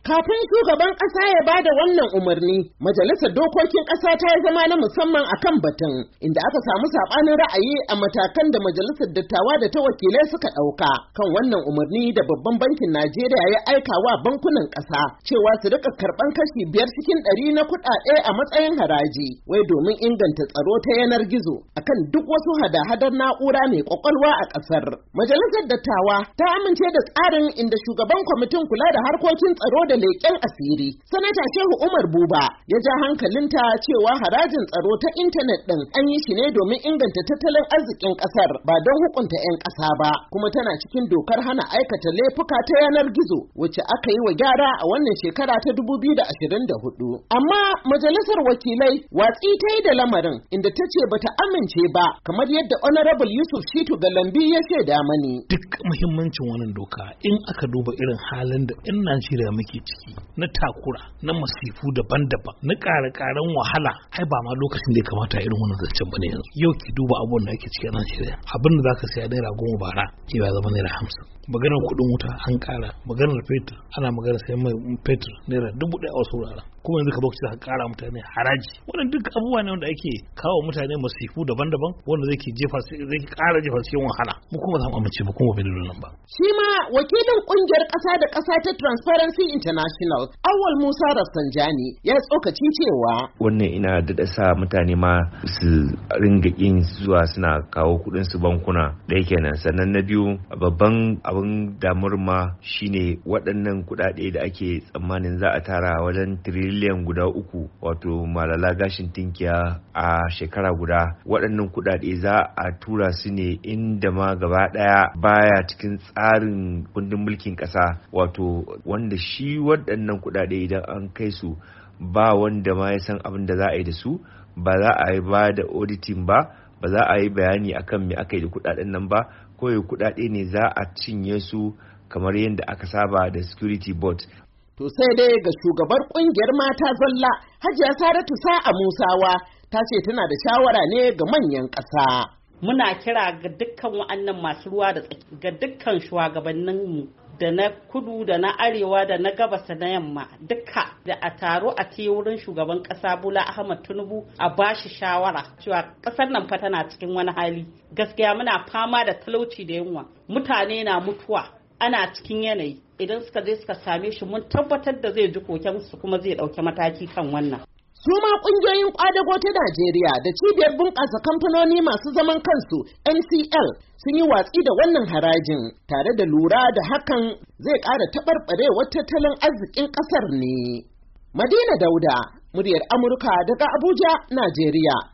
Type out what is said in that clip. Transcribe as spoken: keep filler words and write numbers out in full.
Kafin shugaban ƙasa ya bada wannan umarni, majalisar dokokin ƙasa ta yi zama na musamman akan batun, inda aka samu saɓanin ra'ayi a matakan da majalisar dattawa da ta wakilai suka ɗauka kan wannan umarni da babban bankin Najeriya ya aika wa bankunan ƙasa cewa su rika karɓan kashi biyar cikin ɗari na kuɗaɗe a matsayin haraji, wai domin inganta tsaro ta yanar gizo akan duk wasu hada-hadar na'ura mai ƙwaƙwalwa a ƙasar. Majalisar dattawa ta amince da tsarin inda shugaban kwamitin kula da harkokin tsaro da leƙen asiri, Sanata Shehu Umar Buba, ya ja hankalinta cewa harajin tsaro ta intanet ɗin an yi shi ne domin inganta tattalin arzikin ƙasar ba don hukunta 'yan ƙasa ba, kuma tana cikin dokar hana aikata laifuka ta yanar gizo wacce aka yi wa gyara a wannan shekara ta dubu biyu da ashirin da hudu. Amma majalisar wakilai watsi ta yi da lamarin inda ta ce bata amince ba, kamar yadda Honorable Yusuf Shitu Galambi ya shaida mani. Duk muhimmancin wannan doka in aka duba irin halin da 'yan Najeriya muke ciki na takura, na masifu daban-daban, na ƙare-ƙaren wahala, ai ba ma lokacin da ya kamata irin wannan zancen bane yanzu. Yau ki duba abubuwan da ake ciki a Najeriya. Abin da zaka saya naira goma bara, ya zama naira hamsin. Maganar kuɗin wuta an ƙara, maganar fetur ana magana sayan mai fetur naira dubu ɗaya a wasu wuraren. Kuma yanzu ka bauchi ka ƙara mutane haraji. Wannan duk abubuwa ne wanda ake kawo mutane masifu daban-daban wanda zai ke jefa zai ƙara jefa cikin wahala. Mu kuma za mu amince ba kuma bai dole nan ba. Shi ma wakilin ƙungiyar ƙasa da ƙasa ta Transparency International, Awal Musa Rafsanjani, ya tsokaci cewa wannan ina da sa mutane ma su ringa yin zuwa suna kawo kuɗin su bankuna da yake nan. Sannan na biyu, babban abin damar ma shine waɗannan kuɗaɗe da ake tsammanin za a tara wajen tiriliyan guda uku, wato malala gashin tinkiya a shekara guda. Waɗannan kuɗaɗe za a tura su ne inda ma gaba ɗaya baya cikin tsarin kundin mulkin ƙasa, wato wanda shi waɗannan kuɗaɗe idan an kai su ba wanda ma ya san abin da za a yi da su, ba za a yi ba da auditing ba, ba za a yi bayani akan me aka yi da kuɗaɗen nan ba, kawai kuɗaɗe ne za a cinye su kamar yadda aka saba da security board. To sai dai ga shugabar kungiyar mata zalla Hajiya Saratu Sa'a Musawa ta ce tana da shawara ne ga manyan ƙasa. Muna kira ga dukkan wa'annan masu ruwa da tsaki, ga dukkan shugabanninmu da na kudu da na arewa da na gabas da na yamma, duka da a taro a te wurin shugaban kasa Bola Ahmed Tinubu a bashi shawara cewa kasar nan fa tana cikin wani hali. Gaskiya muna fama da talauci da yunwa, mutane na mutuwa, ana cikin yanayi. Idan suka je suka same shi mun tabbatar da zai ji kokensu kuma zai dauki mataki kan wannan. Su ma ƙungiyoyin ƙwadago ta Najeriya da cibiyar bunƙasa kamfanoni masu zaman kansu N C L sun yi watsi da wannan harajin, tare da lura da hakan zai ƙara taɓarɓarewar tattalin arzikin ƙasar ne. Madina Dauda, muryar Amurka daga Abuja, Najeriya.